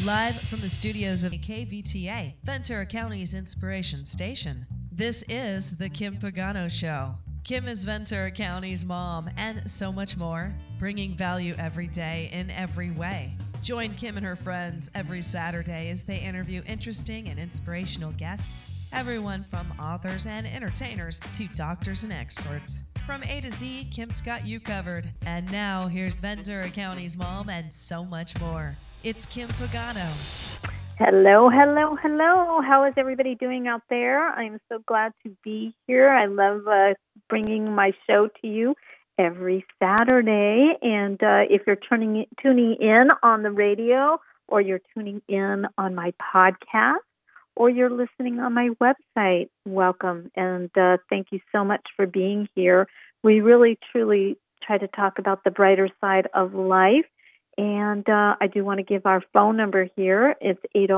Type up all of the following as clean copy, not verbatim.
Live from the studios of KVTA, Ventura County's Inspiration Station. This is The Kim Pagano Show. Kim is Ventura County's mom and so much more, bringing value every day in every way. Join Kim and her friends every Saturday as they interview interesting and inspirational guests. Everyone from authors and entertainers to doctors and experts. From A to Z, Kim's got you covered. And now, here's Ventura County's mom and so much more. It's Kim Pagano. Hello, hello, hello. How is everybody doing out there? I'm so glad to be here. I love bringing my show to you every Saturday. And if you're tuning in on the radio, or you're tuning in on my podcast, or you're listening on my website, welcome. And thank you so much for being here. We really, truly try to talk about the brighter side of life. And I do want to give our phone number here. It's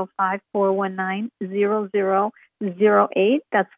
805-419-0008. That's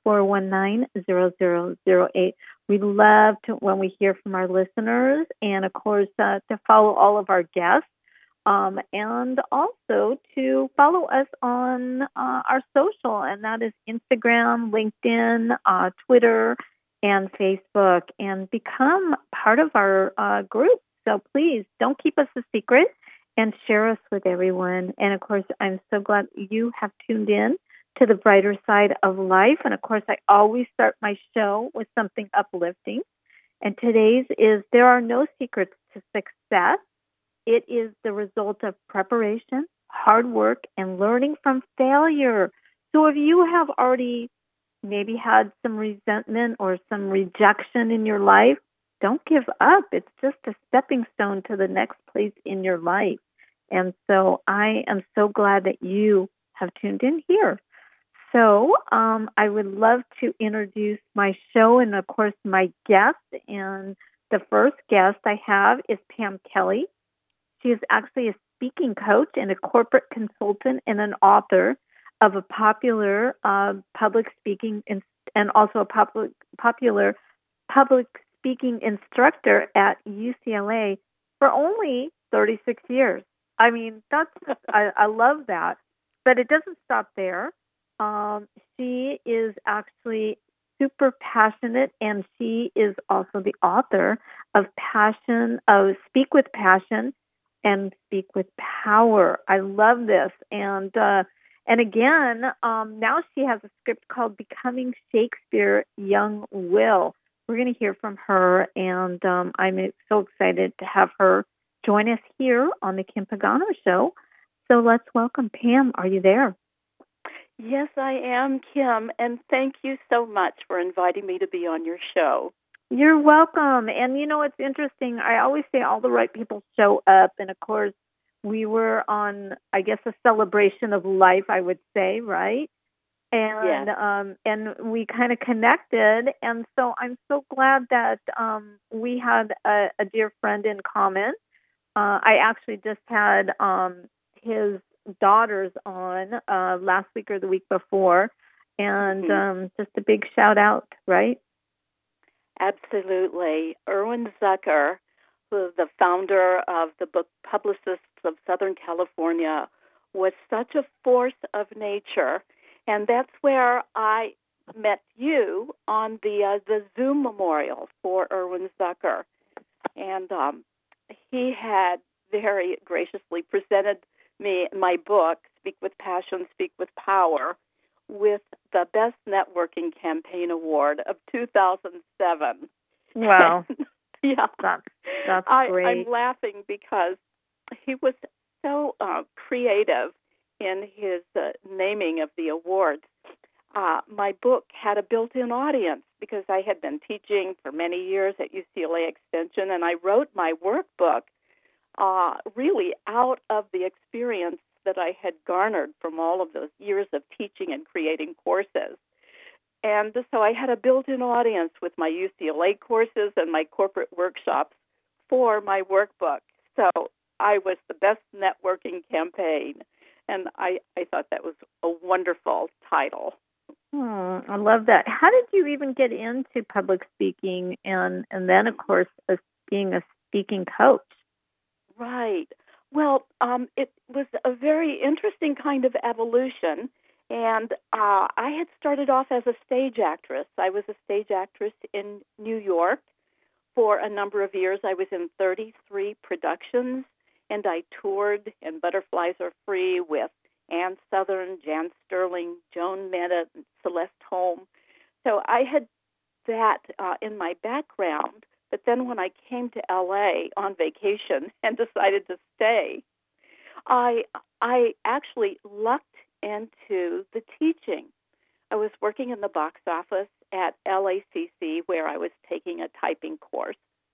419-0008. We love when we hear from our listeners, and, of course, to follow all of our guests, and also to follow us on our social, and that is Instagram, LinkedIn, Twitter, and Facebook, and become part of our group. So please don't keep us a secret and share us with everyone. And, of course, I'm so glad you have tuned in to the brighter side of life. And, of course, I always start my show with something uplifting. And today's is there are no secrets to success. It is the result of preparation, hard work, and learning from failure. So if you have already maybe had some resentment or some rejection in your life, don't give up. It's just a stepping stone to the next place in your life. And so I am so glad that you have tuned in here. So I would love to introduce my show and, of course, my guest. And the first guest I have is Pam Kelly. She is actually a speaking coach and a corporate consultant and an author of a popular public speaking and also a popular public speaking instructor at UCLA for only 36 years. I mean, I love that. But it doesn't stop there. She is actually super passionate, and she is also the author of Speak with Passion and Speak with Power. I love this. And again, now she has a script called Becoming Shakespeare Young Will. We're going to hear from her, and I'm so excited to have her join us here on the Kim Pagano Show. So let's welcome Pam. Are you there? Yes, I am, Kim, and thank you so much for inviting me to be on your show. You're welcome. And, you know, it's interesting. I always say all the right people show up, and, of course, we were on, I guess, a celebration of life, I would say, right? And yes. And we kind of connected, and so I'm so glad that we had a dear friend in common. I actually just had his daughters on last week or the week before, and just a big shout out, right? Absolutely. Erwin Zucker, who is the founder of the Book Publicists of Southern California, was such a force of nature. And that's where I met you on the Zoom memorial for Erwin Zucker. And he had very graciously presented me my book, Speak with Passion, Speak with Power, with the Best Networking Campaign Award of 2007. Wow. Yeah. That's great. I'm laughing because he was so creative in his naming of the awards. My book had a built-in audience because I had been teaching for many years at UCLA Extension, and I wrote my workbook really out of the experience that I had garnered from all of those years of teaching and creating courses. And so I had a built-in audience with my UCLA courses and my corporate workshops for my workbook. So I was the best networking campaign. And I thought that was a wonderful title. I love that. How did you even get into public speaking and then, of course, being a speaking coach? Right. Well, it was a very interesting kind of evolution. And I had started off as a stage actress. I was a stage actress in New York for a number of years. I was in 33 productions, and I toured in Butterflies Are Free with Ann Southern, Jan Sterling, Joan Mena, Celeste Holm. So I had that in my background. But then when I came to LA on vacation and decided to stay, I I actually lucked into the teaching. I was working in the box office at LACC where I was taking a typing course,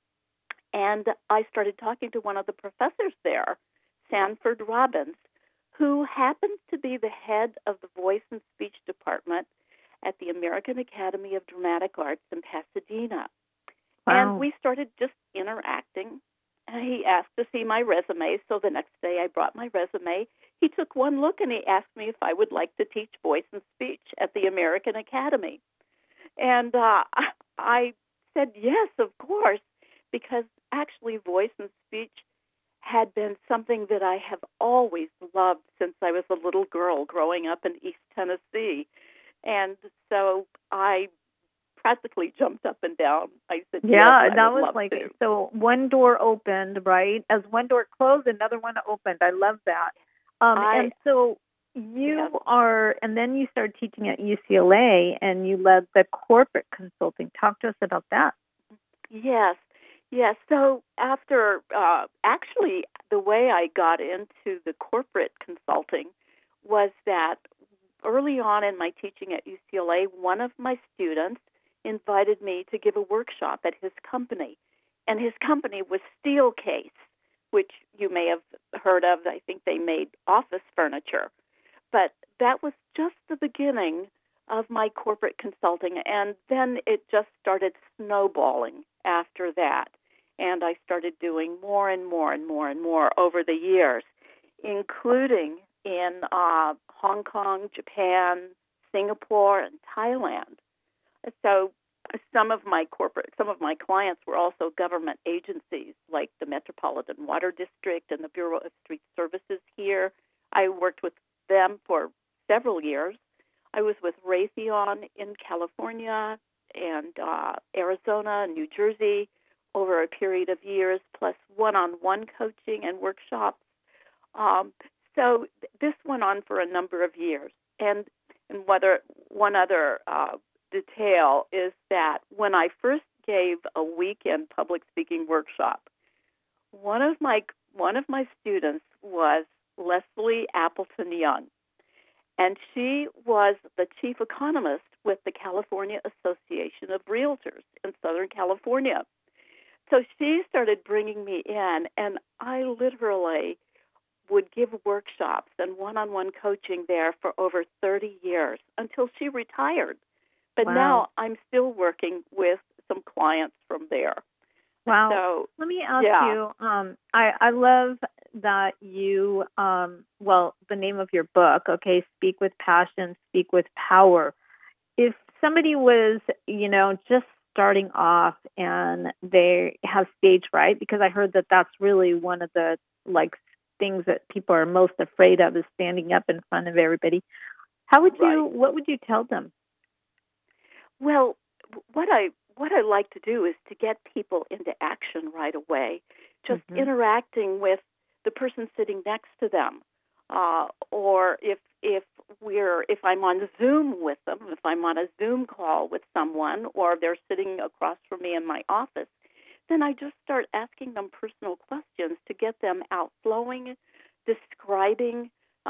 and I started talking to one of the professors there, Sanford Robbins, who happens to be the head of the voice and speech department at the American Academy of Dramatic Arts in Pasadena. Wow. And we started just interacting. He asked to see my resume, so the next day I brought my resume. He took one look and he asked me if I would like to teach voice and speech at the American Academy. And I said yes, of course, because actually voice and speech had been something that I have always loved since I was a little girl growing up in East Tennessee. And so I practically jumped up and down. I said, Yeah, yes, I that would was love like, to. so one door opened, right? As one door closed, another one opened. I love that. And so you are, and then you started teaching at UCLA and you led the corporate consulting. Talk to us about that. Yes. Yes. So after, actually, the way I got into the corporate consulting was that early on in my teaching at UCLA, one of my students invited me to give a workshop at his company. And his company was Steelcase, which you may have heard of. I think they made office furniture. But that was just the beginning of my corporate consulting. And then it just started snowballing after that. And I started doing more and more and more and more over the years, including in Hong Kong, Japan, Singapore, and Thailand. So some of my clients were also government agencies like the Metropolitan Water District and the Bureau of Street Services here. I worked with them for several years. I was with Raytheon in California and Arizona, New Jersey over a period of years, plus one-on-one coaching and workshops. So this went on for a number of years. And one other detail is that when I first gave a weekend public speaking workshop, one of my students was Leslie Appleton Young, and she was the chief economist with the California Association of Realtors in Southern California. So she started bringing me in, and I literally would give workshops and one-on-one coaching there for over 30 years until she retired. But Wow. now I'm still working with some clients from there. Wow. So, let me ask you, I love that you, the name of your book, okay, Speak with Passion, Speak with Power. If somebody was, just starting off and they have stage fright, because I heard that that's really one of the, things that people are most afraid of is standing up in front of everybody. What would you tell them? Well, what I like to do is to get people into action right away, just interacting with the person sitting next to them, or if I'm on Zoom with them, if I'm on a Zoom call with someone, or they're sitting across from me in my office, then I just start asking them personal questions to get them outflowing, describing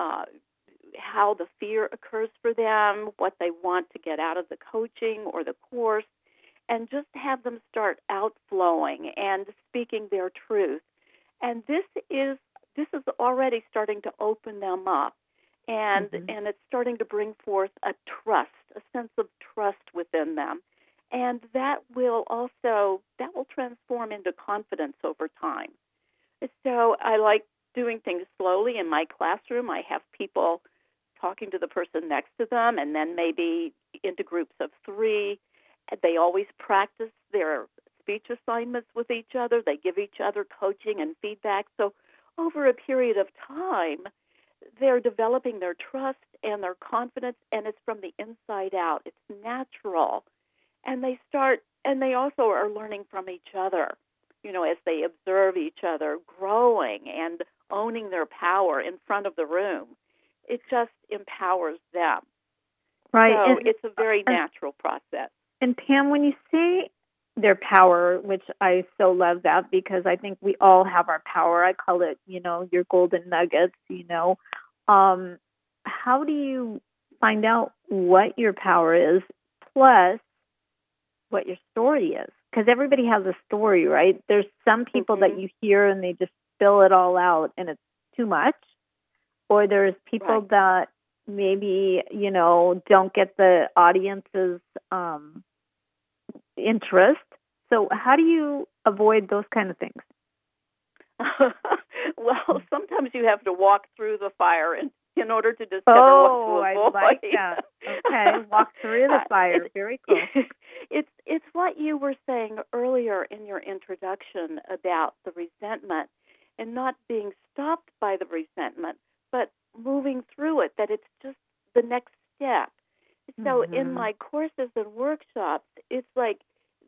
how the fear occurs for them, what they want to get out of the coaching or the course, and just have them start outflowing and speaking their truth. And this is already starting to open them up, and it's starting to bring forth a sense of trust within them. And that will transform into confidence over time. So I like doing things slowly. In my classroom, I have people talking to the person next to them, and then maybe into groups of 3. They always practice their speech assignments with each other. They give each other coaching and feedback. So over a period of time, they're developing their trust and their confidence, and it's from the inside out. It's natural. And they also are learning from each other, as they observe each other growing and owning their power in front of the room. It just empowers them. Right. So it's a very natural process. And Pam, when you say their power, which I so love that because I think we all have our power. I call it, your golden nuggets, how do you find out what your power is plus what your story is? Because everybody has a story, right? There's some people that you hear and they just spill it all out and it's too much. Or there's people that maybe, don't get the audience's interest. So how do you avoid those kind of things? Well, sometimes you have to walk through the fire in order to discover what to avoid. I like that. Okay, walk through the fire. Very cool. It's what you were saying earlier in your introduction about the resentment and not being stopped by the resentment, but moving through it, that it's just the next step. So in my courses and workshops, it's like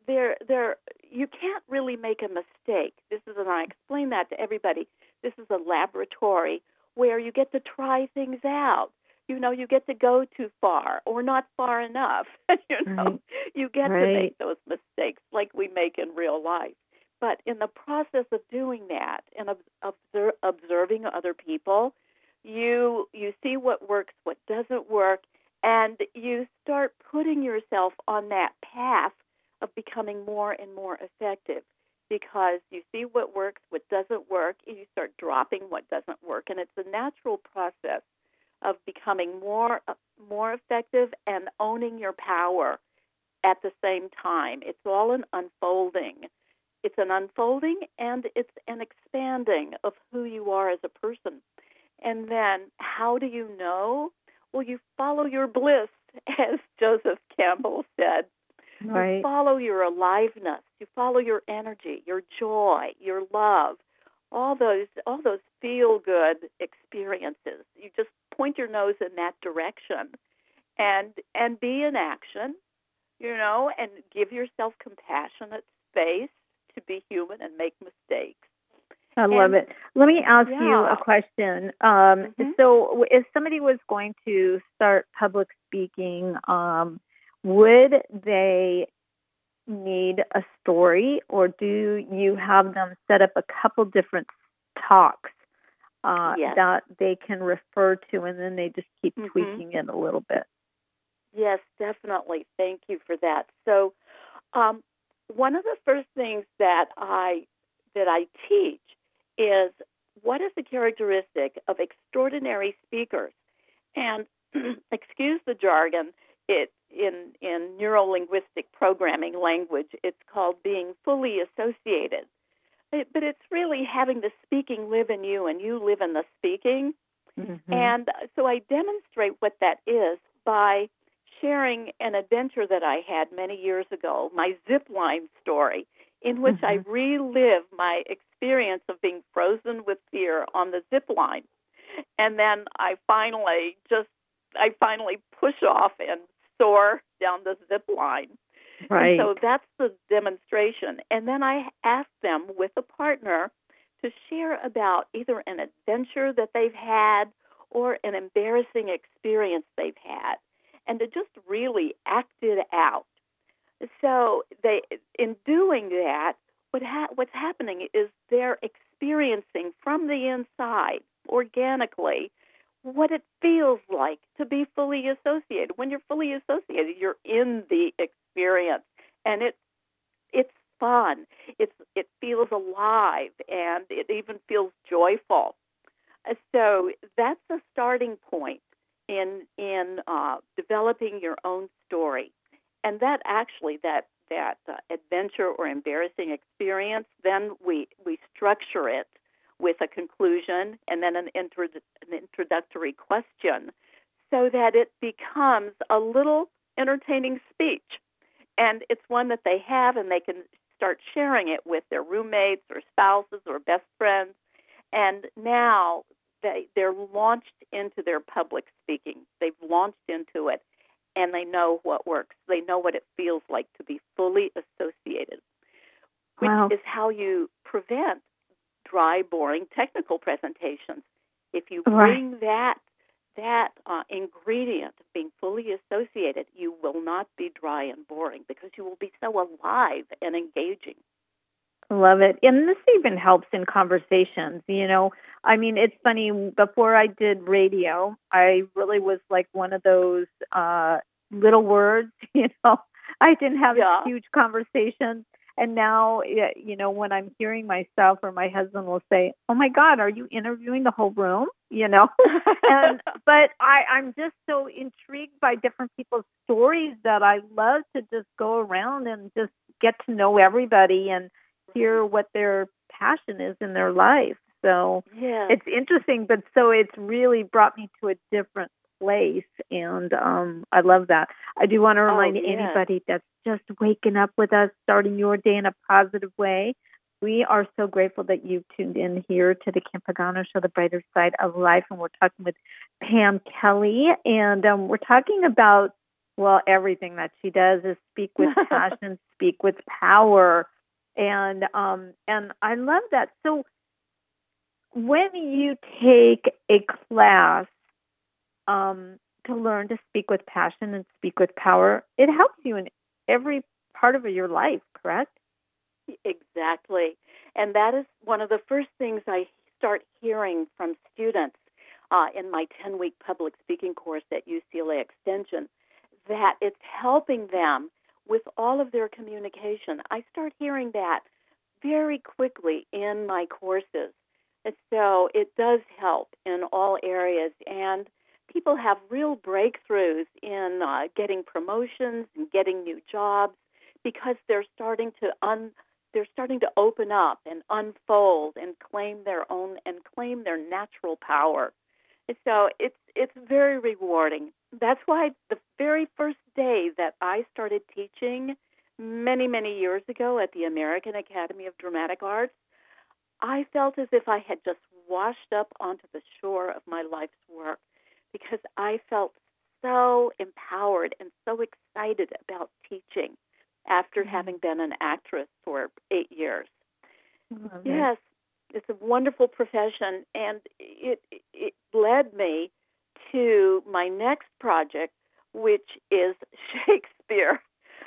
you can't really make a mistake. And I explain that to everybody. This is a laboratory where you get to try things out. You get to go too far or not far enough. You get to make those mistakes like we make in real life. But in the process of doing that and observing other people, you see what works, what doesn't work, and you start putting yourself on that path of becoming more and more effective because you see what works, what doesn't work, and you start dropping what doesn't work. And it's a natural process of becoming more effective and owning your power at the same time. It's all an unfolding. It's an unfolding and it's an expanding of who you are as a person. And then how do you know? Well, you follow your bliss, as Joseph Campbell said. Right. You follow your aliveness. You follow your energy, your joy, your love, all those feel-good experiences. You just point your nose in that direction and be in action, and give yourself compassionate space to be human and make mistakes. I love it. Let me ask you a question. So if somebody was going to start public speaking, would they need a story, or do you have them set up a couple different talks that they can refer to, and then they just keep tweaking it a little bit? Yes, definitely. Thank you for that. So one of the first things that I teach is what is the characteristic of extraordinary speakers. And excuse the jargon, in neuro-linguistic programming language, it's called being fully associated. But it's really having the speaking live in you and you live in the speaking. And so I demonstrate what that is by sharing an adventure that I had many years ago, my zip line story, in which I relive my experience of being frozen with fear on the zip line. And then I finally push off and soar down the zip line. Right. And so that's the demonstration. And then I ask them with a partner to share about either an adventure that they've had or an embarrassing experience they've had, and to just really act it out. So in doing that, what's happening is they're experiencing from the inside, organically, what it feels like to be fully associated. When you're fully associated, you're in the experience, and it's fun. It feels alive, and it even feels joyful. So that's a starting point in developing your own story. And that actually, that adventure or embarrassing experience, then we structure it with a conclusion and then an introductory question so that it becomes a little entertaining speech. And it's one that they have, and they can start sharing it with their roommates or spouses or best friends. And now they're launched into their public speaking. They've launched into it, and they know what works. They know what it feels like to be fully associated, which Wow. is how you prevent dry, boring technical presentations. If you Right. bring that ingredient of being fully associated, you will not be dry and boring because you will be so alive and engaging. Love it. And this even helps in conversations, you know. I mean, it's funny, before I did radio, I really was like one of those little words, you know. I didn't have Yeah. huge conversations. And now, you know, when I'm hearing myself, or my husband will say, "Oh my God, are you interviewing the whole room?" You know. But I'm just so intrigued by different people's stories that I love to just go around and just get to know everybody and hear what their passion is in their life. So Yes. it's interesting, but so it's really brought me to a different place, and I love that. I do want to remind yes. anybody that's just waking up with us, starting your day in a positive way. We are so grateful that you've tuned in here to the Kim Pagano Show, The Brighter Side of Life, and we're talking with Pam Kelly, and we're talking about, well, everything that she does is speak with passion, speak with power, and I love that. So when you take a class to learn to speak with passion and speak with power, it helps you in every part of your life, correct? Exactly. And that is one of the first things I start hearing from students in my 10-week public speaking course at UCLA Extension, that it's helping them with all of their communication. I start hearing that very quickly in my courses. And so it does help in all areas. And people have real breakthroughs in getting promotions and getting new jobs because they're starting to open up and unfold and claim their own and claim their natural power. And so it's very rewarding. That's why the very first day that I started teaching many, many years ago at the American Academy of Dramatic Arts, I felt as if I had just washed up onto the shore of my life's work because I felt so empowered and so excited about teaching after having been an actress for 8 years. Yes, it's a wonderful profession, and it led me to my next project, which is Shakespeare.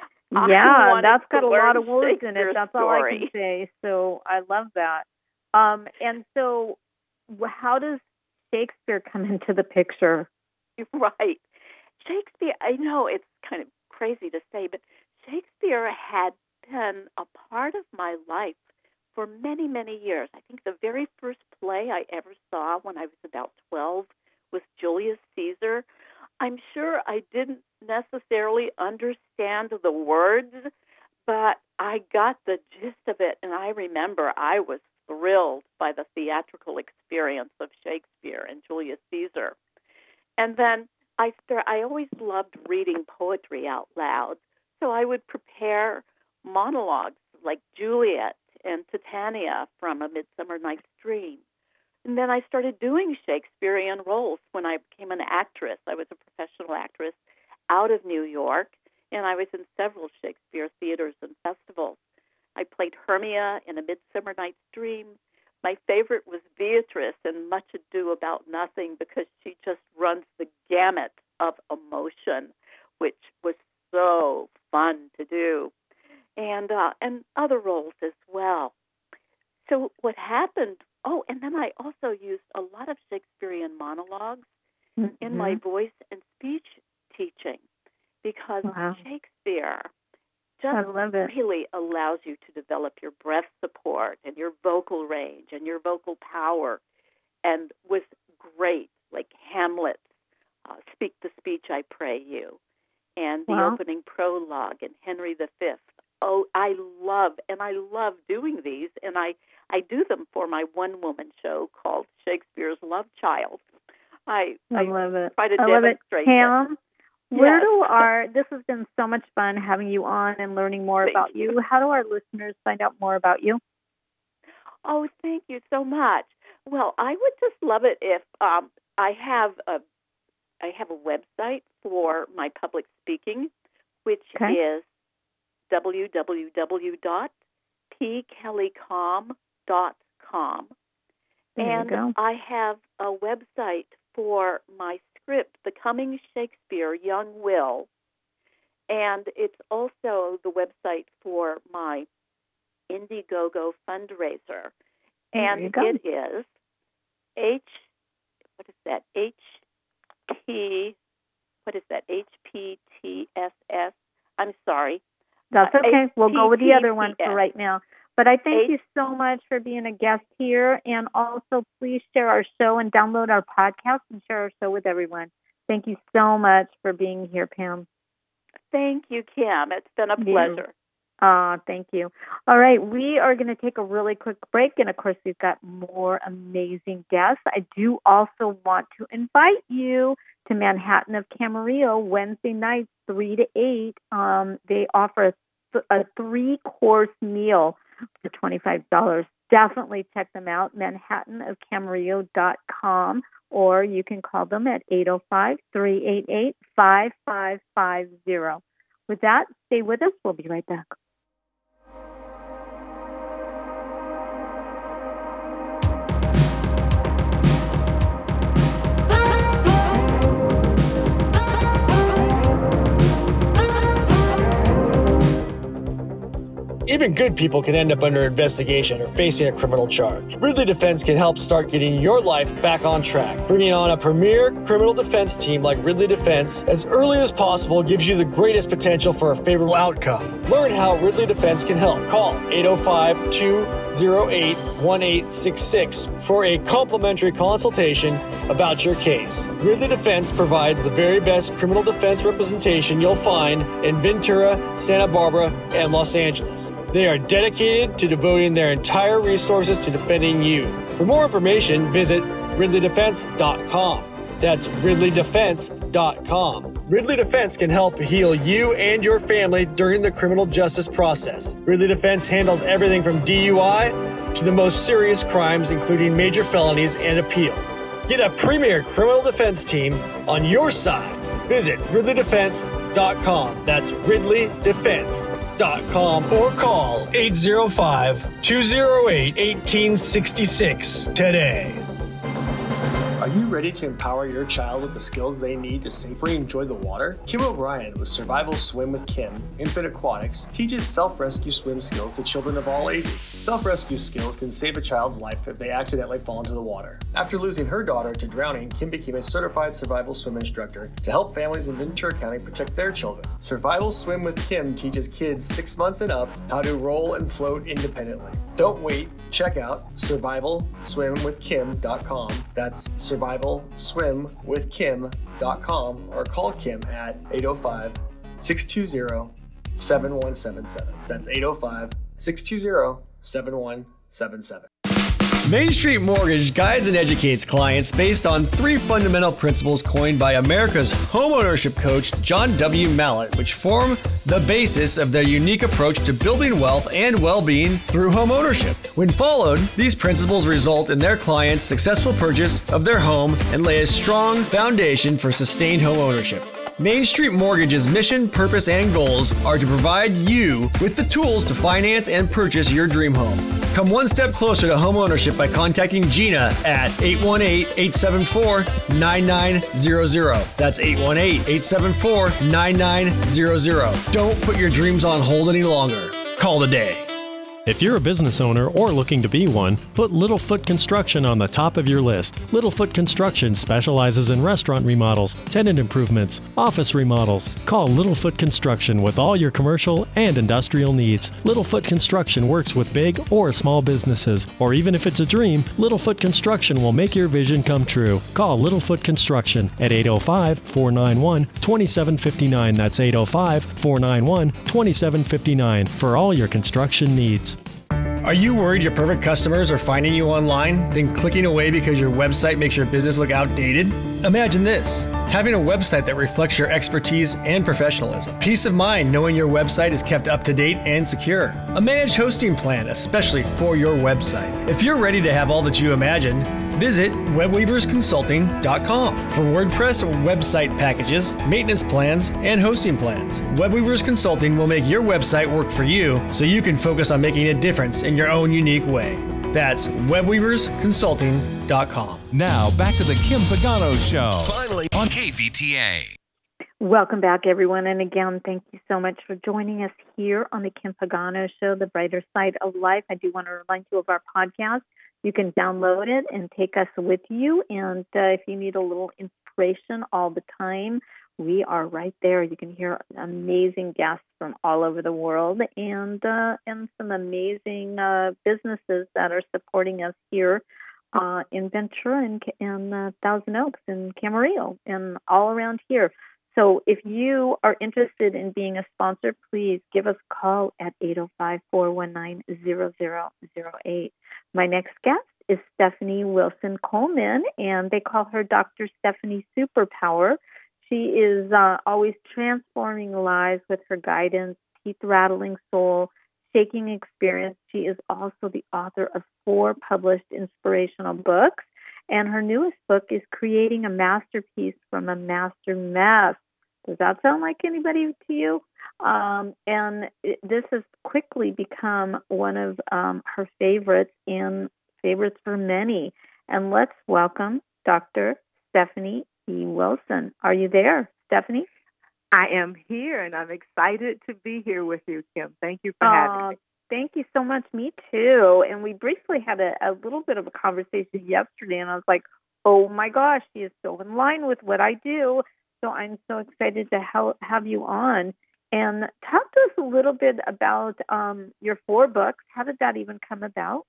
Yeah, that's got a lot of words in it. Shakespeare's That's all I story. can say. So I love that. And so how does Shakespeare come into the picture? Right. Shakespeare, I know it's kind of crazy to say, but Shakespeare had been a part of my life for many, many years. I think the very first play I ever saw when I was about 12 was Julius Caesar. I'm sure I didn't necessarily understand the words, but I got the gist of it, and I remember I was thrilled by the theatrical experience of Shakespeare and Julius Caesar. And then I always loved reading poetry out loud, so I would prepare monologues like Juliet and Titania from A Midsummer Night's Dream. And then I started doing Shakespearean roles when I became an actress. I was a professional actress out of New York, and I was in several Shakespeare theaters and festivals. I played Hermia in A Midsummer Night's Dream. My favorite was Beatrice in Much Ado About Nothing because she just runs the gamut of emotion, which was so fun to do, and other roles as well. So what happened? Oh, and then I also used a lot of Shakespearean monologues in my voice and speech teaching because Shakespeare just really allows you to develop your breath support and your vocal range and your vocal power. And with great, like Hamlet's Speak the Speech I Pray You, and the opening prologue in Henry V. Oh, I love doing these, and I do them for my one-woman show called Shakespeare's Love Child. I love it. Try to I love it. demonstrate Pam, yes. This has been so much fun having you on and learning more about you. How do our listeners find out more about you? Oh, thank you so much. Well, I would just love it if I have a website for my public speaking, which is www.pkellycom.com. And I have a website for my script, The Coming Shakespeare, Young Will. And it's also the website for my Indiegogo fundraiser. And it is HPTSS. I'm sorry. That's okay. We'll go with the other one for right now. But I thank you so much for being a guest here. And also, please share our show and download our podcast and share our show with everyone. Thank you so much for being here, Pam. Thank you, Kim. It's been a pleasure. Thank you. All right, we are going to take a really quick break, and of course, we've got more amazing guests. I do also want to invite you to Manhattan of Camarillo Wednesday nights, 3 to 8. They offer a 3-course meal for $25. Definitely check them out, manhattanofcamarillo.com, or you can call them at 805-388-5550. With that, stay with us. We'll be right back. Even good people can end up under investigation or facing a criminal charge. Ridley Defense can help start getting your life back on track. Bringing on a premier criminal defense team like Ridley Defense as early as possible gives you the greatest potential for a favorable outcome. Learn how Ridley Defense can help. Call 805-208-1866 for a complimentary consultation about your case. Ridley Defense provides the very best criminal defense representation you'll find in Ventura, Santa Barbara, and Los Angeles. They are dedicated to devoting their entire resources to defending you. For more information, visit RidleyDefense.com. That's RidleyDefense.com. Ridley Defense can help heal you and your family during the criminal justice process. Ridley Defense handles everything from DUI to the most serious crimes, including major felonies and appeals. Get a premier criminal defense team on your side. Visit RidleyDefense.com. That's RidleyDefense.com or call 805-208-1866 today. Are you ready to empower your child with the skills they need to safely enjoy the water? Kim O'Brien with Survival Swim with Kim, Infant Aquatics, teaches self-rescue swim skills to children of all ages. Self-rescue skills can save a child's life if they accidentally fall into the water. After losing her daughter to drowning, Kim became a certified survival swim instructor to help families in Ventura County protect their children. Survival Swim with Kim teaches kids 6 months and up how to roll and float independently. Don't wait. Check out survivalswimwithkim.com. That's survivalswimwithkim.com or call Kim at 805-620-7177. That's 805-620-7177. Main Street Mortgage guides and educates clients based on 3 fundamental principles coined by America's homeownership coach, John W. Mallett, which form the basis of their unique approach to building wealth and well-being through homeownership. When followed, these principles result in their clients' successful purchase of their home and lay a strong foundation for sustained homeownership. Main Street Mortgage's mission, purpose, and goals are to provide you with the tools to finance and purchase your dream home. Come one step closer to home ownership by contacting Gina at 818-874-9900. That's 818-874-9900. Don't put your dreams on hold any longer. Call today. If you're a business owner or looking to be one, put Littlefoot Construction on the top of your list. Littlefoot Construction specializes in restaurant remodels, tenant improvements, office remodels. Call Littlefoot Construction with all your commercial and industrial needs. Littlefoot Construction works with big or small businesses, or even if it's a dream, Littlefoot Construction will make your vision come true. Call Littlefoot Construction at 805-491-2759. That's 805-491-2759 for all your construction needs. Are you worried your perfect customers are finding you online, then clicking away because your website makes your business look outdated? Imagine this: having a website that reflects your expertise and professionalism. Peace of mind knowing your website is kept up to date and secure. A managed hosting plan, especially for your website. If you're ready to have all that you imagined, visit webweaversconsulting.com for WordPress website packages, maintenance plans, and hosting plans. WebWeavers Consulting will make your website work for you so you can focus on making a difference in your own unique way. That's webweaversconsulting.com. Now, back to the Kim Pagano Show. Finally, on KVTA. Welcome back, everyone. And again, thank you so much for joining us here on the Kim Pagano Show, The Brighter Side of Life. I do want to remind you of our podcast. You can download it and take us with you. And if you need a little inspiration all the time, we are right there. You can hear amazing guests from all over the world and some amazing businesses that are supporting us here in Ventura and Thousand Oaks and Camarillo and all around here. So if you are interested in being a sponsor, please give us a call at 805-419-0008. My next guest is Stephanie Wilson Coleman, and they call her Dr. Stephanie Superpower. She is always transforming lives with her guidance, teeth-rattling soul, shaking experience. She is also the author of 4 published inspirational books, and her newest book is Creating a Masterpiece from a Master Mess. Does that sound like anybody to you? This has quickly become one of her favorites and favorites for many. And let's welcome Dr. Stephanie E. Wilson. Are you there, Stephanie? I am here, and I'm excited to be here with you, Kim. Thank you for having me. Thank you so much. Me too. And we briefly had a little bit of a conversation yesterday, and I was like, oh my gosh, she is so in line with what I do. So I'm so excited to have you on. And talk to us a little bit about your 4 books. How did that even come about?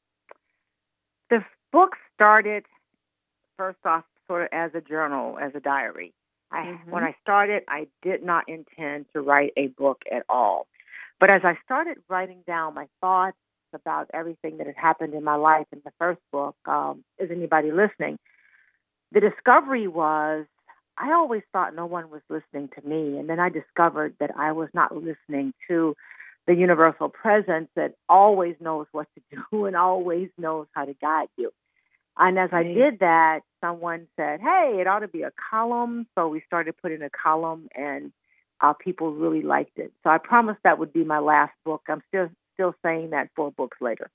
The book started, first off, sort of as a journal, as a diary. When I started, I did not intend to write a book at all. But as I started writing down my thoughts about everything that had happened in my life in the first book, Is Anybody Listening? The discovery was I always thought no one was listening to me. And then I discovered that I was not listening to the universal presence that always knows what to do and always knows how to guide you. And as I did that, someone said, hey, it ought to be a column. So we started putting a column, and people really liked it. So I promised that would be my last book. I'm still saying that 4 books later.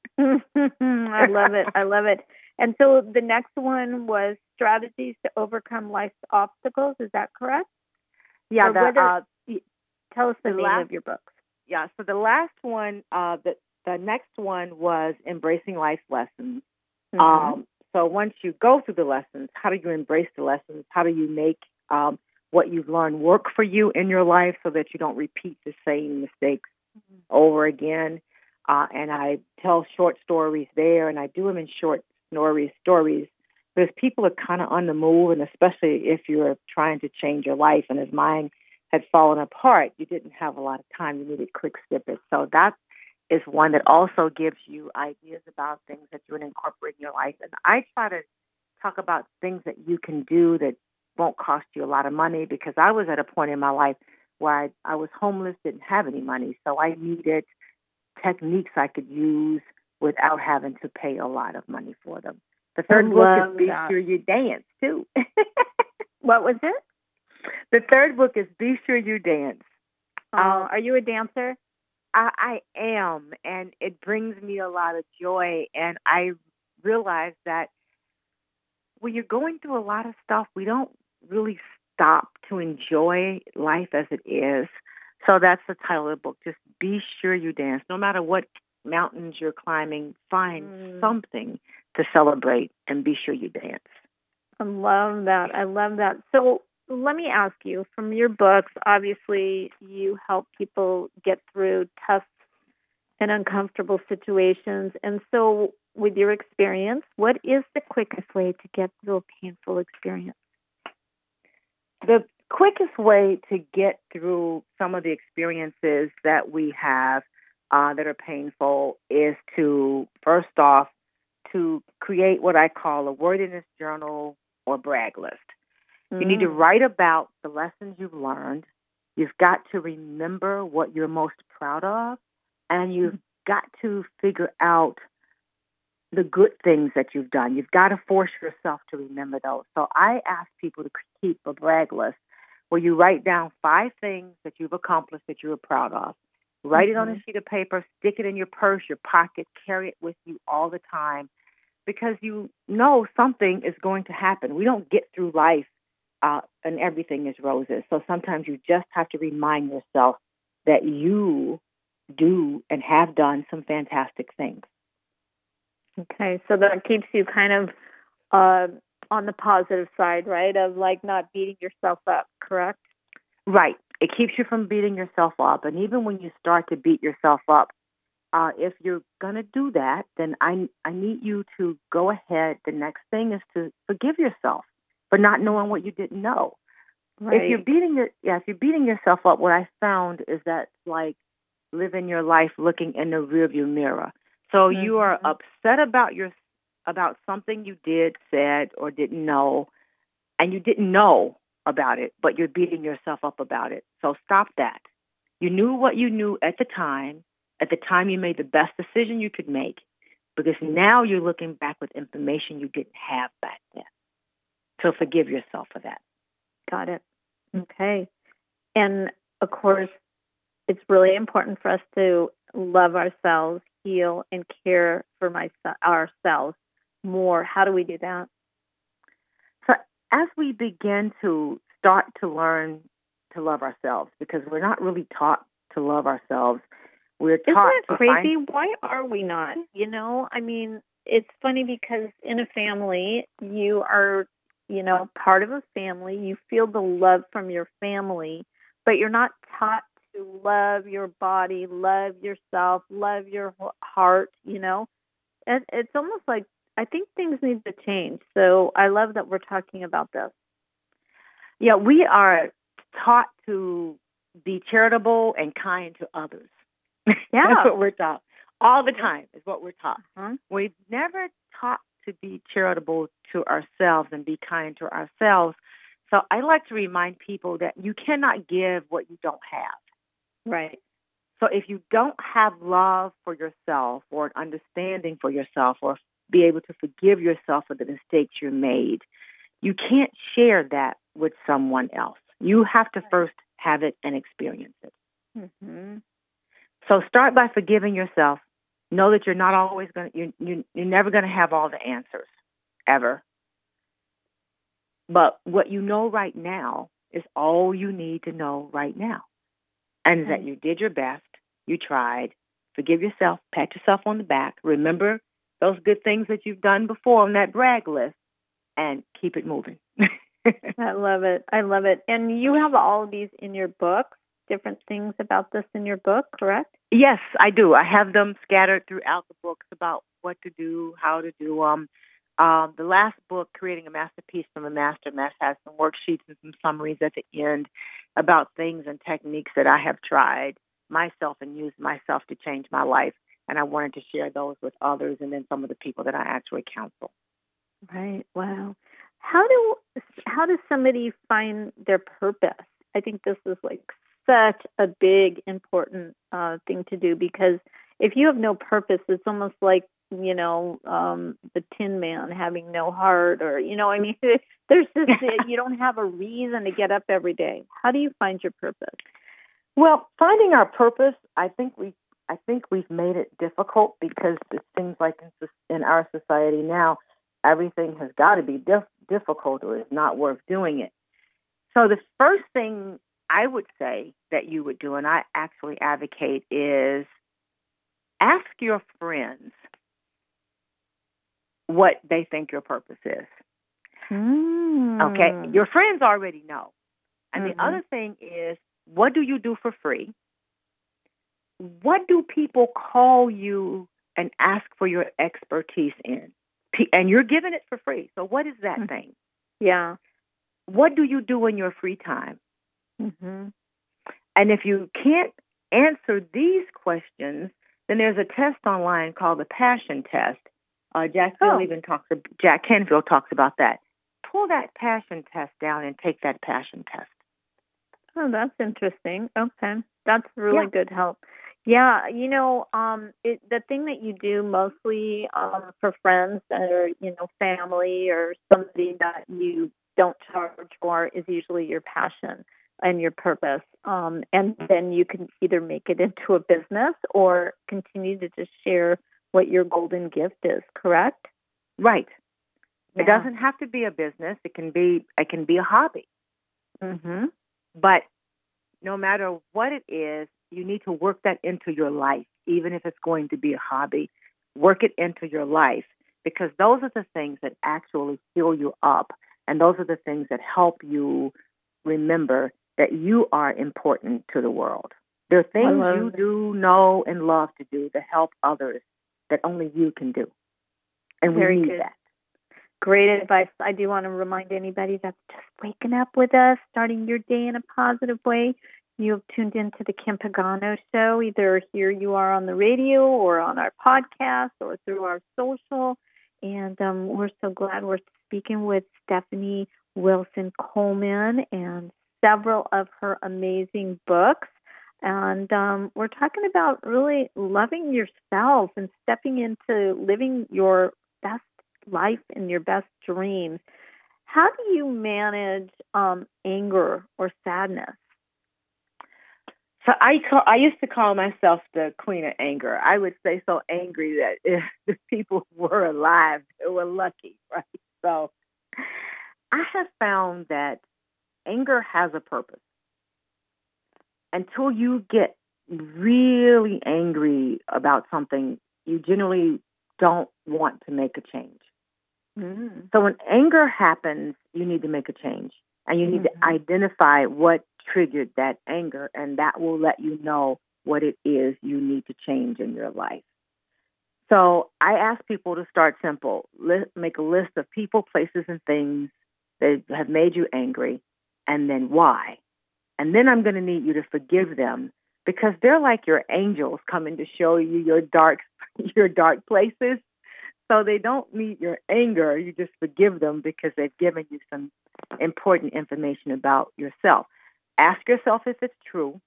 I love it. I love it. And so the next one was Strategies to Overcome Life's Obstacles. Is that correct? Yeah. Tell us the name of your books. Yeah. So the last one, the next one was Embracing Life's Lessons. So once you go through the lessons, how do you embrace the lessons? How do you make what you've learned work for you in your life so that you don't repeat the same mistakes over again? And I tell short stories there, and I do them in short stories because people are kind of on the move, and especially if you're trying to change your life and as mine had fallen apart, you didn't have a lot of time. You needed quick snippets. So that is one that also gives you ideas about things that you would incorporate in your life. And I try to talk about things that you can do that won't cost you a lot of money, because I was at a point in my life where I was homeless, didn't have any money. So I needed techniques I could use without having to pay a lot of money for them. The third book is Be Sure You Dance, too. What was it? The third book is Be Sure You Dance. Are you a dancer? I am, and it brings me a lot of joy. And I realize that when you're going through a lot of stuff, we don't really stop to enjoy life as it is. So that's the title of the book, just Be Sure You Dance. No matter what mountains you're climbing, find something to celebrate and be sure you dance. I love that. I love that. So let me ask you, from your books, obviously you help people get through tough and uncomfortable situations. And so with your experience, what is the quickest way to get through a painful experience? The quickest way to get through some of the experiences that we have that are painful is to, first off, to create what I call a wordiness journal or brag list. You need to write about the lessons you've learned. You've got to remember what you're most proud of, and you've got to figure out the good things that you've done. You've got to force yourself to remember those. So I ask people to keep a brag list where you write down 5 things that you've accomplished that you're proud of. Write it on a sheet of paper, stick it in your purse, your pocket, carry it with you all the time, because you know something is going to happen. We don't get through life and everything is roses. So sometimes you just have to remind yourself that you do and have done some fantastic things. Okay, so that keeps you kind of on the positive side, right, of like not beating yourself up, correct? Right. It keeps you from beating yourself up. And even when you start to beat yourself up, if you're going to do that, then I need you to go ahead. The next thing is to forgive yourself for not knowing what you didn't know. Right. If you're beating yourself up, what I found is that's like living your life looking in the rearview mirror. So you are upset about something you did, said, or didn't know, and you didn't know about it, but you're beating yourself up about it. So stop that. You knew what you knew at the time. At the time, you made the best decision you could make, because now you're looking back with information you didn't have back then. So forgive yourself for that. Got it. Okay. And of course, it's really important for us to love ourselves, heal, and care for ourselves more. How do we do that? So as we begin to start to learn to love ourselves, because we're not really taught to love ourselves, we're taught Isn't that crazy? Why are we not? You know, I mean, it's funny because in a family, you are, part of a family. You feel the love from your family, but you're not taught to love your body, love yourself, love your heart, It's almost like I think things need to change. So I love that we're talking about this. Yeah, we are taught to be charitable and kind to others. Yeah. That's what we're taught. All the time is what we're taught. Uh-huh. We've never taught to be charitable to ourselves and be kind to ourselves. So I like to remind people that you cannot give what you don't have. Right. So if you don't have love for yourself or an understanding for yourself or be able to forgive yourself for the mistakes you made, you can't share that with someone else. You have to first have it and experience it. Mm-hmm. So start by forgiving yourself. Know that you're not always going to, you're never going to have all the answers, ever. But what you know right now is all you need to know right now. And that you did your best, you tried. Forgive yourself, pat yourself on the back. Remember those good things that you've done before on that brag list, and keep it moving. I love it. I love it. And you have all of these in your book, different things about this in your book, correct? Yes, I do. I have them scattered throughout the books about what to do, how to do them. The last book, Creating a Masterpiece from a Master Mess, has some worksheets and some summaries at the end about things and techniques that I have tried myself and used myself to change my life. And I wanted to share those with others and then some of the people that I actually counsel. Right. Wow. How does somebody find their purpose? I think this is like such a big, important thing to do, because if you have no purpose, it's almost like, the Tin Man having no heart, or, I mean, there's just, you don't have a reason to get up every day. How do you find your purpose? Well, finding our purpose, I think we've made it difficult, because it seems like in our society now, everything has got to be difficult or it's not worth doing it. So the first thing I would say that you would do, and I actually advocate, is ask your friends what they think your purpose is. Okay? Your friends already know. And the other thing is, what do you do for free? What do people call you and ask for your expertise in? And you're giving it for free. So what is that thing? Yeah. What do you do in your free time? Mm-hmm. And if you can't answer these questions, then there's a test online called the Passion Test. Jack Canfield talks about that. pull that passion test down and take that passion test. Oh, that's interesting. Okay. That's really good help. Yeah, the thing that you do mostly for friends or, family or somebody that you don't charge for is usually your passion and your purpose. And then you can either make it into a business or continue to just share what your golden gift is, correct? Right. Yeah. It doesn't have to be a business. It can be a hobby. Mm-hmm. But no matter what it is, you need to work that into your life, even if it's going to be a hobby. Work it into your life, because those are the things that actually fill you up, and those are the things that help you remember that you are important to the world. There are things you do know and love to do to help others that only you can do, and we need that. Great advice. I do want to remind anybody that's just waking up with us, starting your day in a positive way. You have tuned into the Kim Pagano Show. Either here you are on the radio or on our podcast or through our social. And we're so glad we're speaking with Stephanie Wilson Coleman and several of her amazing books. And we're talking about really loving yourself and stepping into living your best life and your best dreams. How do you manage anger or sadness? So I used to call myself the queen of anger. I would say so angry that if the people were alive, they were lucky, right? So I have found that anger has a purpose. Until you get really angry about something, you generally don't want to make a change. Mm-hmm. So when anger happens, you need to make a change. And you need to identify what triggered that anger, and that will let you know what it is you need to change in your life. So I ask people to start simple. Make a list of people, places, and things that have made you angry, and then why. And then I'm going to need you to forgive them, because they're like your angels coming to show you your dark places. So they don't need your anger. You just forgive them because they've given you some important information about yourself. Ask yourself if it's true.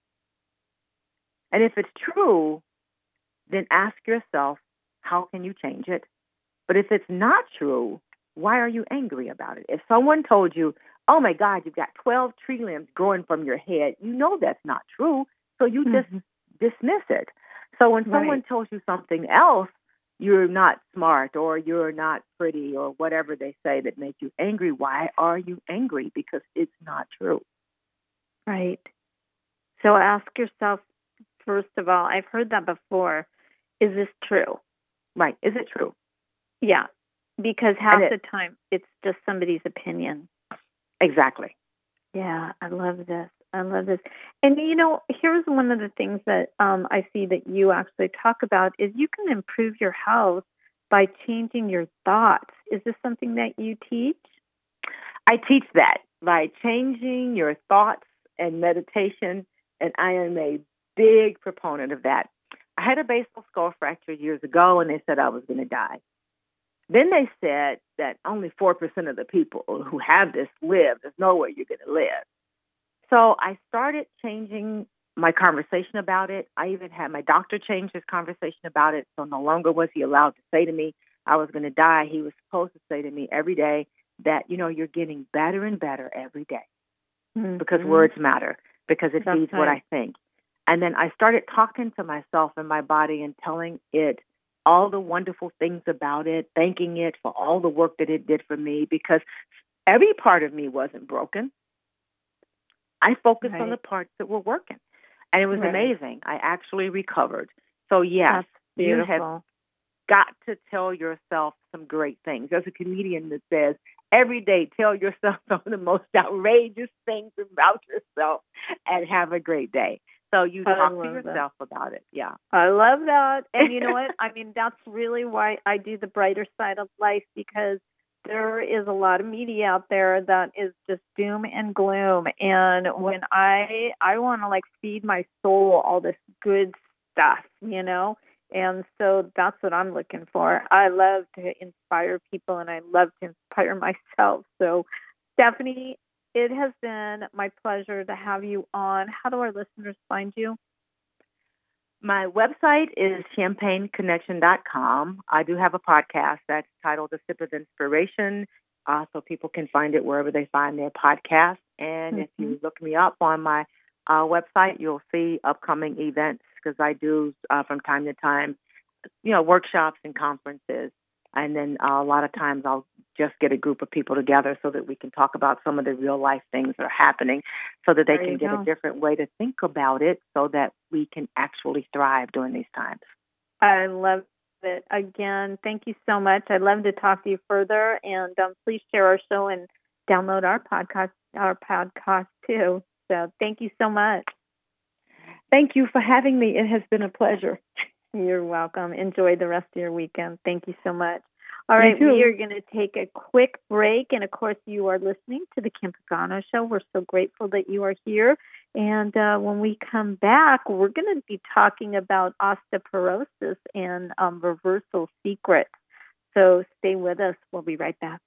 And if it's true, then ask yourself, how can you change it? But if it's not true, why are you angry about it? If someone told you, oh my God, you've got 12 tree limbs growing from your head, you know that's not true. So you just dismiss it. So when someone tells you something else, you're not smart or you're not pretty or whatever they say that makes you angry, why are you angry? Because it's not true. Right. So ask yourself, first of all, I've heard that before, is this true? Right. Is it true? Yeah. Because half the time it's just somebody's opinion. Exactly. Yeah, I love this. I love this. And, here's one of the things that I see that you actually talk about is you can improve your health by changing your thoughts. Is this something that you teach? I teach that by changing your thoughts and meditation, and I am a big proponent of that. I had a basal skull fracture years ago, and they said I was going to die. Then they said that only 4% of the people who have this live. There's no way you're going to live. So I started changing my conversation about it. I even had my doctor change his conversation about it. So no longer was he allowed to say to me I was going to die. He was supposed to say to me every day that, you're getting better and better every day because words matter, because it feeds what I think. And then I started talking to myself and my body and telling it all the wonderful things about it, thanking it for all the work that it did for me, because every part of me wasn't broken. I focused on the parts that were working, and it was amazing. I actually recovered. So, yes, you have got to tell yourself some great things. There's a comedian that says, every day tell yourself some of the most outrageous things about yourself and have a great day. So you talk to yourself about it. Yeah. I love that. And you know what? I mean, that's really why I do the brighter side of life, because there is a lot of media out there that is just doom and gloom. And when I want to feed my soul all this good stuff, And so that's what I'm looking for. I love to inspire people, and I love to inspire myself. So, Stephanie, it has been my pleasure to have you on. How do our listeners find you? My website is champagneconnection.com. I do have a podcast that's titled A Sip of Inspiration, so people can find it wherever they find their podcast. And if you look me up on my website, you'll see upcoming events, because I do, from time to time, workshops and conferences. And then a lot of times I'll just get a group of people together so that we can talk about some of the real life things that are happening, so that they can get a different way to think about it, so that we can actually thrive during these times. I love it. Again, thank you so much. I'd love to talk to you further, and please share our show and download our podcast too. So thank you so much. Thank you for having me. It has been a pleasure. You're welcome. Enjoy the rest of your weekend. Thank you so much. All right, we are going to take a quick break. And, of course, you are listening to the Kim Pagano Show. We're so grateful that you are here. And when we come back, we're going to be talking about osteoporosis and reversal secrets. So stay with us. We'll be right back.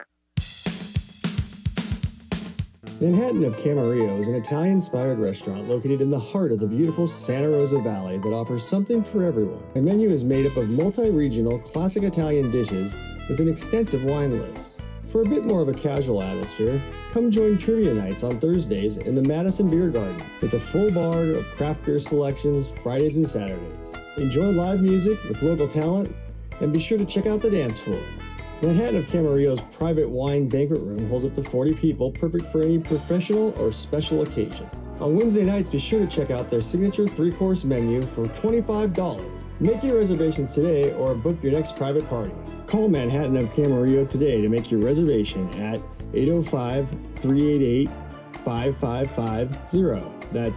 Manhattan of Camarillo is an Italian-inspired restaurant located in the heart of the beautiful Santa Rosa Valley that offers something for everyone. Our menu is made up of multi-regional classic Italian dishes with an extensive wine list. For a bit more of a casual atmosphere, come join trivia nights on Thursdays in the Madison Beer Garden with a full bar of craft beer selections Fridays and Saturdays. Enjoy live music with local talent, and be sure to check out the dance floor. Manhattan of Camarillo's private wine banquet room holds up to 40 people, perfect for any professional or special occasion. On Wednesday nights, be sure to check out their signature 3-course menu for $25. Make your reservations today or book your next private party. Call Manhattan of Camarillo today to make your reservation at 805-388-5550. That's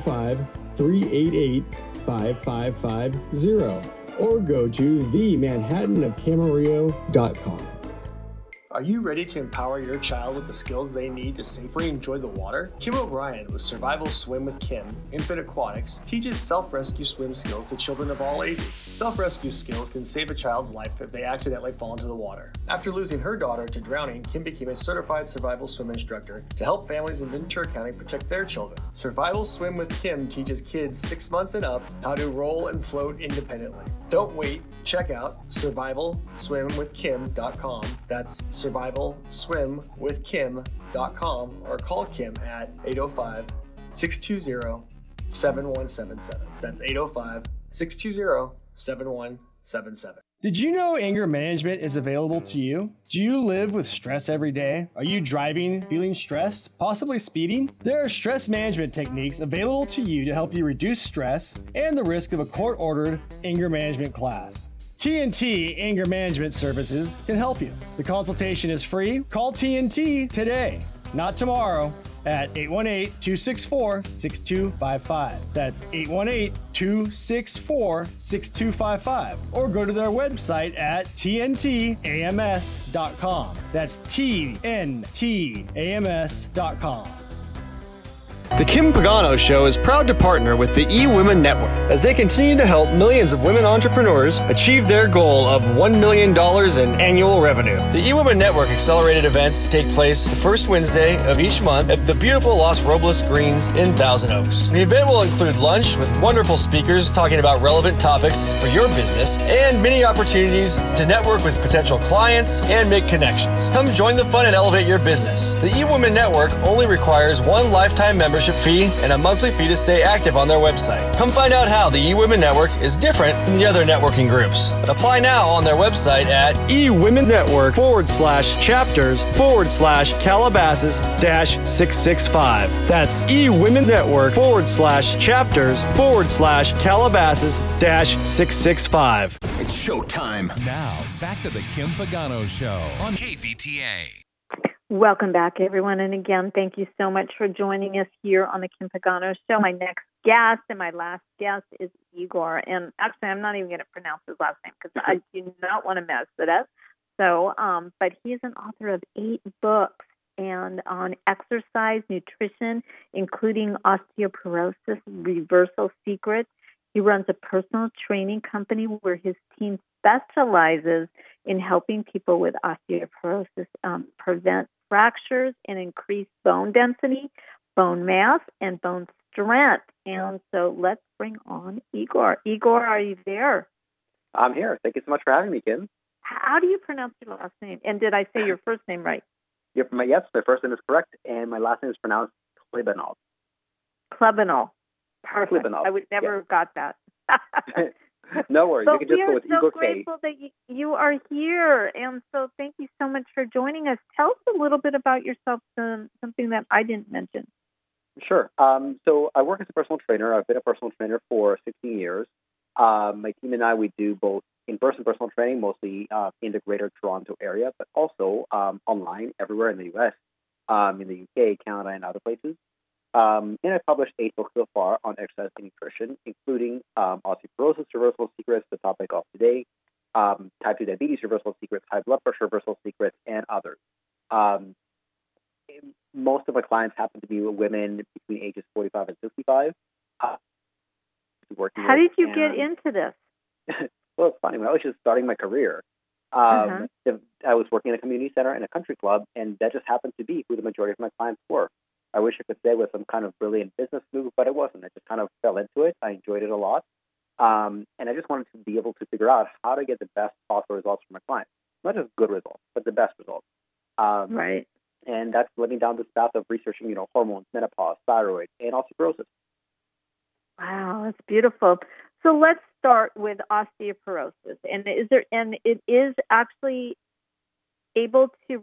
805-388-5550. Or go to themanhattanofcamarillo.com. Are you ready to empower your child with the skills they need to safely enjoy the water? Kim O'Brien with Survival Swim with Kim, Infant Aquatics, teaches self-rescue swim skills to children of all ages. Self-rescue skills can save a child's life if they accidentally fall into the water. After losing her daughter to drowning, Kim became a certified survival swim instructor to help families in Ventura County protect their children. Survival Swim with Kim teaches kids 6 months and up how to roll and float independently. Don't wait. Check out survivalswimwithkim.com. That's survivalswimwithkim.com, or call Kim at 805-620-7177. That's 805-620-7177. Did you know anger management is available to you? Do you live with stress every day? Are you driving, feeling stressed, possibly speeding? There are stress management techniques available to you to help you reduce stress and the risk of a court-ordered anger management class. TNT Anger Management Services can help you. The consultation is free. Call TNT today, not tomorrow, at 818-264-6255. That's 818-264-6255. Or go to their website at tntams.com. That's tntams.com. The Kim Pagano Show is proud to partner with the eWomen Network as they continue to help millions of women entrepreneurs achieve their goal of $1 million in annual revenue. The eWomen Network accelerated events take place the first Wednesday of each month at the beautiful Los Robles Greens in Thousand Oaks. The event will include lunch with wonderful speakers talking about relevant topics for your business and many opportunities to network with potential clients and make connections. Come join the fun and elevate your business. The eWomen Network only requires one lifetime membership fee and a monthly fee to stay active on their website. Come find out how the eWomen Network is different from the other networking groups. Apply now on their website at eWomenNetwork/chapters/Calabasas-665. That's eWomenNetwork/chapters/Calabasas-665. It's showtime. Now, back to the Kim Pagano Show on KVTA. Welcome back, everyone. And again, thank you so much for joining us here on the Kim Pagano Show. My next guest and my last guest is Igor. And actually, I'm not even going to pronounce his last name because I do not want to mess it up. So, but he is an author of 8 books and on exercise, nutrition, including osteoporosis, reversal secrets. He runs a personal training company where his team specializes in helping people with osteoporosis prevent fractures and increase bone density, bone mass, and bone strength. And so let's bring on Igor. Igor, are you there? I'm here. Thank you so much for having me, Kim. How do you pronounce your last name? And did I say your first name right? Yes, my first name is correct, and my last name is pronounced Klebanov. Klebanov. Perfect. Klebanov. I would never have got that. No worries. You can just go with Igor K. We are so grateful that you are here, and so thank you so much for joining us. Tell us a little bit about yourself, something that I didn't mention. Sure. So I work as a personal trainer. I've been a personal trainer for 16 years. My team and I, we do both in-person personal training, mostly in the greater Toronto area, but also online everywhere in the U.S., in the UK, Canada, and other places. And I've published 8 books so far on exercise and nutrition, including osteoporosis, reversible secrets, the topic of today, type 2 diabetes, reversible secrets, high blood pressure, reversible secrets, and others. Most of my clients happen to be women between ages 45 and 65. How did you get into this? Well, it's funny. When I was just starting my career, I was working in a community center and a country club, and that just happened to be who the majority of my clients were. I wish I could say it was some kind of brilliant business move, but it wasn't. I just kind of fell into it. I enjoyed it a lot. And I just wanted to be able to figure out how to get the best possible results for my clients. Not just good results, but the best results. Right. And that's led me down this path of researching, hormones, menopause, thyroid, and osteoporosis. Wow, that's beautiful. So let's start with osteoporosis. And it is actually able to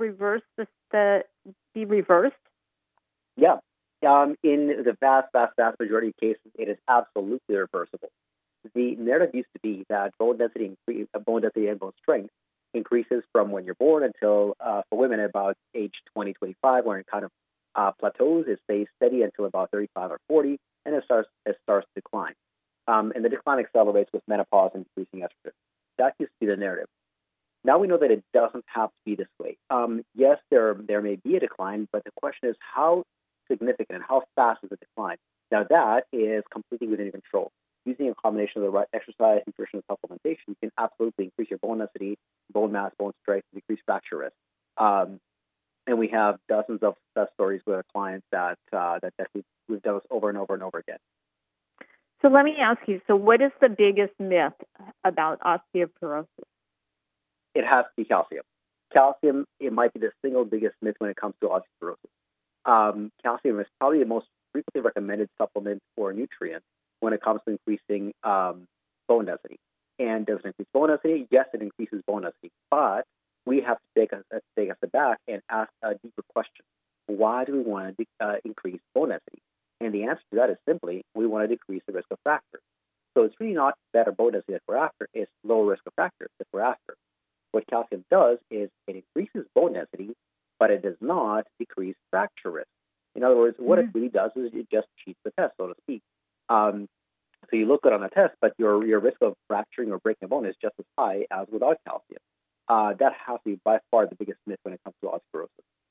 be reversed? Yeah. In the vast majority of cases, it is absolutely reversible. The narrative used to be that bone density and bone strength increases from when you're born until, for women, about age 20, 25, where it kind of plateaus. It stays steady until about 35 or 40, and it starts to decline. And the decline accelerates with menopause and decreasing estrogen. That used to be the narrative. Now we know that it doesn't have to be this way. Yes, there may be a decline, but the question is how significant and how fast is the decline? Now that is completely within your control. Using a combination of the right exercise, nutrition, and supplementation, you can absolutely increase your bone density, bone mass, bone strength, and decrease fracture risk. And we have dozens of success stories with our clients that we've done this over and over and over again. So let me ask you, so what is the biggest myth about osteoporosis? It has to be calcium. Calcium, it might be the single biggest myth when it comes to osteoporosis. Calcium is probably the most frequently recommended supplement or nutrient when it comes to increasing bone density. And does it increase bone density? Yes, it increases bone density. But we have to take a step back and ask a deeper question. Why do we want to increase bone density? And the answer to that is simply, we want to decrease the risk of fracture. So it's really not better bone density that we're after, it's low risk of fracture that we're after. What calcium does is it increases bone density, but it does not decrease fracture risk. In other words, what it really does is it just cheats the test, so to speak. So you look good on a test, but your risk of fracturing or breaking a bone is just as high as without calcium. That has to be by far the biggest myth when it comes to osteoporosis.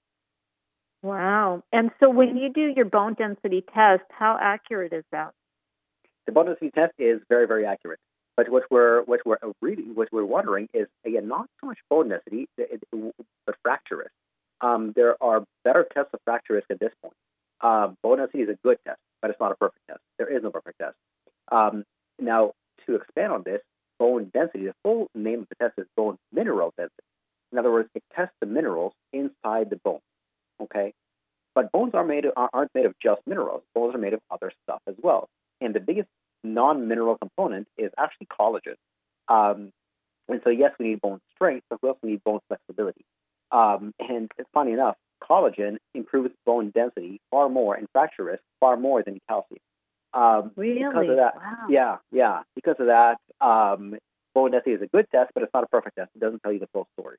Wow. And so when you do your bone density test, how accurate is that? The bone density test is very, very accurate. But what we're wondering is, again, not so much bone density, but fracture risk. There are better tests of fracture risk at this point. Bone density is a good test, but it's not a perfect test. There is no perfect test. Now, to expand on this, bone density, the full name of the test is bone mineral density. In other words, it tests the minerals inside the bone. Okay, but bones aren't made of just minerals. Bones are made of other stuff as well. And the biggest non-mineral component is actually collagen. And so, yes, we need bone strength, but we also need bone flexibility. And funny enough, collagen improves bone density far more and fracture risk far more than calcium. Really? Because of that, wow. Yeah. Because of that, bone density is a good test, but it's not a perfect test. It doesn't tell you the full story.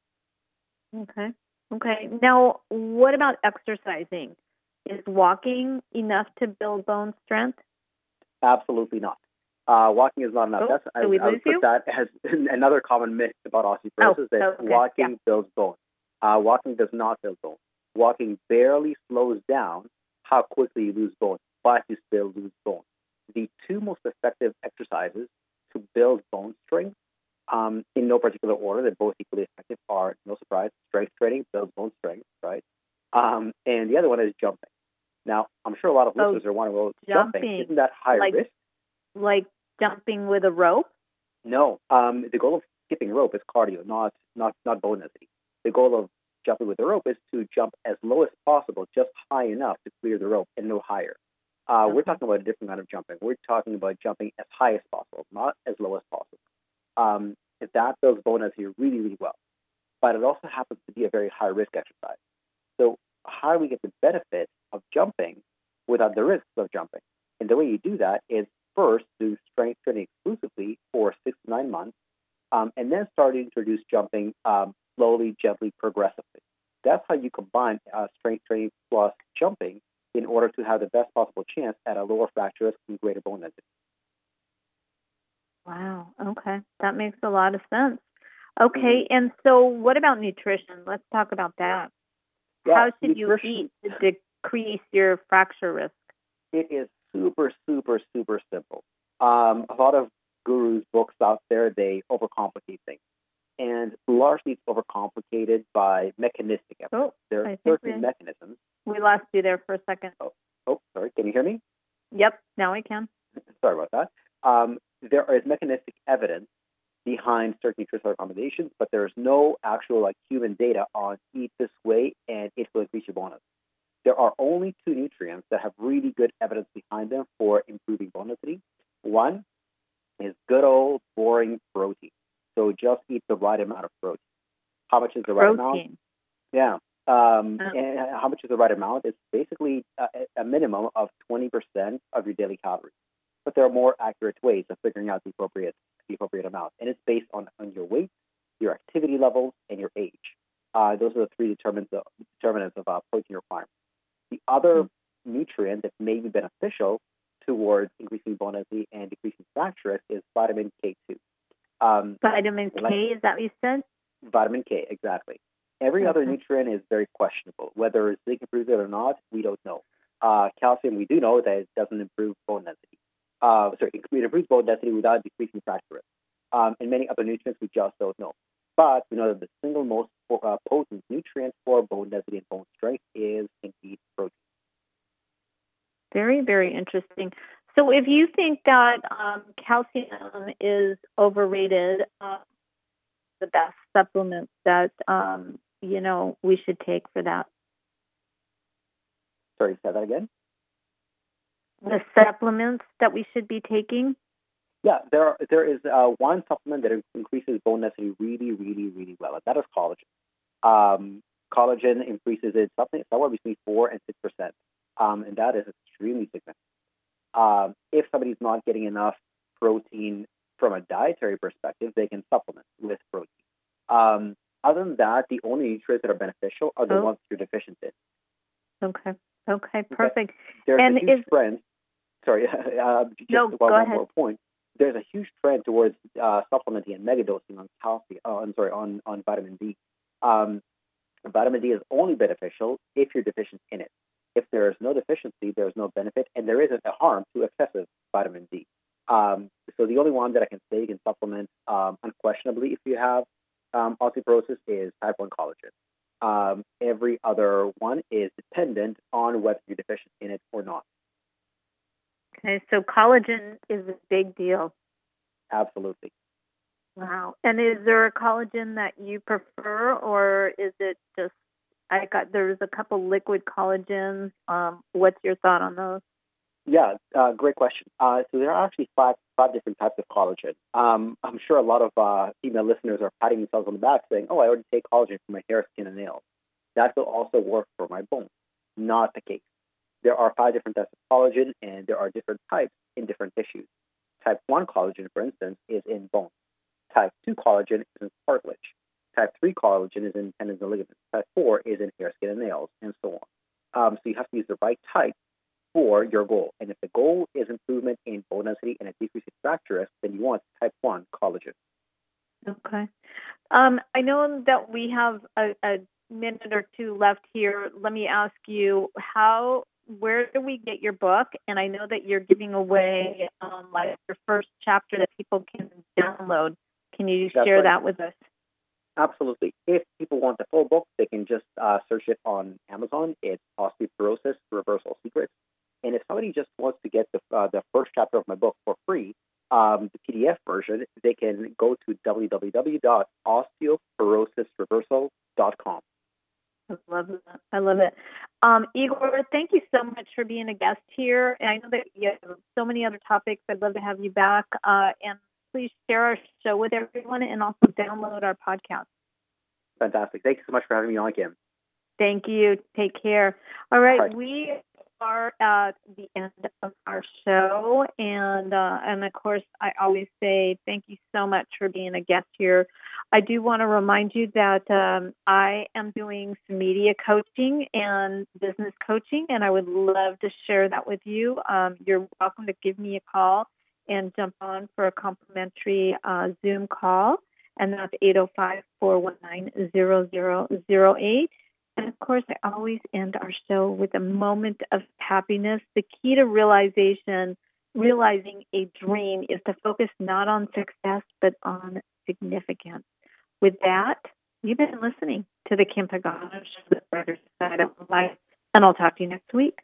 Okay. Now, what about exercising? Is walking enough to build bone strength? Absolutely not. Walking is not enough. I would put that as another common myth about osteoporosis, walking builds bone. Walking does not build bone. Walking barely slows down how quickly you lose bone, but you still lose bone. the two most effective exercises to build bone strength, in no particular order, they're both equally effective, are, no surprise, strength training builds bone strength, right? And the other one is jumping. Now, I'm sure a lot of listeners are wondering, well, jumping, isn't that high risk? Like jumping with a rope? No. The goal of skipping rope is cardio, not bone density. The goal of jumping with the rope is to jump as low as possible, just high enough to clear the rope and no higher. We're talking about a different kind of jumping. We're talking about jumping as high as possible, not as low as possible. That builds bone density really, really well. But it also happens to be a very high-risk exercise. So how do we get the benefit of jumping without the risks of jumping? And the way you do that is first do strength training exclusively for 6 to 9 months, and then start to introduce jumping slowly, gently, progressively. That's how you combine strength training plus jumping in order to have the best possible chance at a lower fracture risk and greater bone density. Wow. Okay. That makes a lot of sense. Okay. And so what about nutrition? Let's talk about that. Yeah, how should you eat to decrease your fracture risk? It is super, super, super simple. A lot of gurus' books out there, they overcomplicate things. And largely it's overcomplicated by mechanistic evidence. There are certain mechanisms. We lost you there for a second. Oh, sorry. Can you hear me? Yep. Now I can. Sorry about that. There is mechanistic evidence behind certain nutritional recommendations, but there's no actual human data on eat this way and it will increase your bone density. There are only 2 nutrients that have really good evidence behind them for improving bone density. One is good old boring protein. So just eat the right amount of protein. How much is the right amount? Yeah. And how much is the right amount? It's basically a minimum of 20% of your daily calories. But there are more accurate ways of figuring out the appropriate amount. And it's based on your weight, your activity levels, and your age. Those are the 3 determinants of protein requirement. The other nutrient that may be beneficial towards increasing bone density and decreasing fracture risk is vitamin K2. Vitamin K, is that what you said? Vitamin K, exactly. Every other nutrient is very questionable. Whether zinc improves it or not, we don't know. Calcium, we do know that it doesn't improve bone density. It improves bone density without decreasing fracture risk. And many other nutrients we just don't know. But we know that the single most potent nutrient for bone density and bone strength is indeed protein. Very, very interesting. So if you think that calcium is overrated, the best supplements that, we should take for that? Sorry, say that again? The supplements that we should be taking? Yeah, there is one supplement that increases bone density really, really, really well, and that is collagen. Collagen increases it somewhere between 4 and 6%, and that is extremely significant. If somebody's not getting enough protein from a dietary perspective, they can supplement with protein. Other than that, the only nutrients that are beneficial are the ones you're deficient in. Okay, perfect. There's a huge trend. Sorry, just one more point. There's a huge trend towards supplementing and megadosing on calcium. On vitamin D. Vitamin D is only beneficial if you're deficient in it. If there is no deficiency, there is no benefit, and there isn't a harm to excessive vitamin D. So the only one that I can say you can supplement unquestionably if you have osteoporosis is type 1 collagen. Every other one is dependent on whether you're deficient in it or not. Okay, so collagen is a big deal. Absolutely. Wow. And is there a collagen that you prefer, or is it just, there's a couple liquid collagens. What's your thought on those? Yeah, great question. So there are actually five different types of collagen. I'm sure a lot of female listeners are patting themselves on the back saying, I already take collagen for my hair, skin, and nails. That will also work for my bones. Not the case. There are 5 different types of collagen, and there are different types in different tissues. Type 1 collagen, for instance, is in bone. Type 2 collagen is in cartilage. Type 3 collagen is in tendons and ligaments. Type 4 is in hair, skin, and nails, and so on. So you have to use the right type for your goal. And if the goal is improvement in bone density and a decrease in fracture risk, then you want type 1 collagen. Okay. I know that we have a minute or two left here. Let me ask you, how where do we get your book? And I know that you're giving away like your first chapter that people can download. Can you share that with us? Absolutely. If people want the full book, they can just search it on Amazon. It's Osteoporosis Reversal Secrets. And if somebody just wants to get the first chapter of my book for free, the PDF version, they can go to www.osteoporosisreversal.com. I love that. I love it. Igor, thank you so much for being a guest here. And I know that you have so many other topics. I'd love to have you back. And please share our show with everyone and also download our podcast. Fantastic. Thank you so much for having me on, Kim. Thank you. Take care. All right. We are at the end of our show. And of course, I always say thank you so much for being a guest here. I do want to remind you that I am doing some media coaching and business coaching, and I would love to share that with you. You're welcome to give me a call and jump on for a complimentary Zoom call, and that's 805-419-0008. And, of course, I always end our show with a moment of happiness. The key to realizing a dream is to focus not on success, but on significance. With that, you've been listening to the Kim Pagano Show, the brighter side of life, and I'll talk to you next week.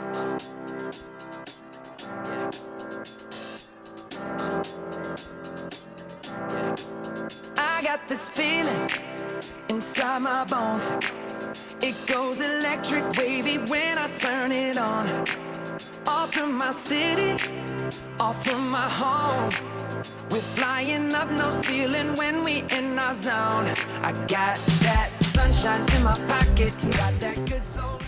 I got this feeling inside my bones. It goes electric wavy when I turn it on. Off from my city, off from my home. We're flying up no ceiling when we in our zone. I got that sunshine in my pocket, got that good soul.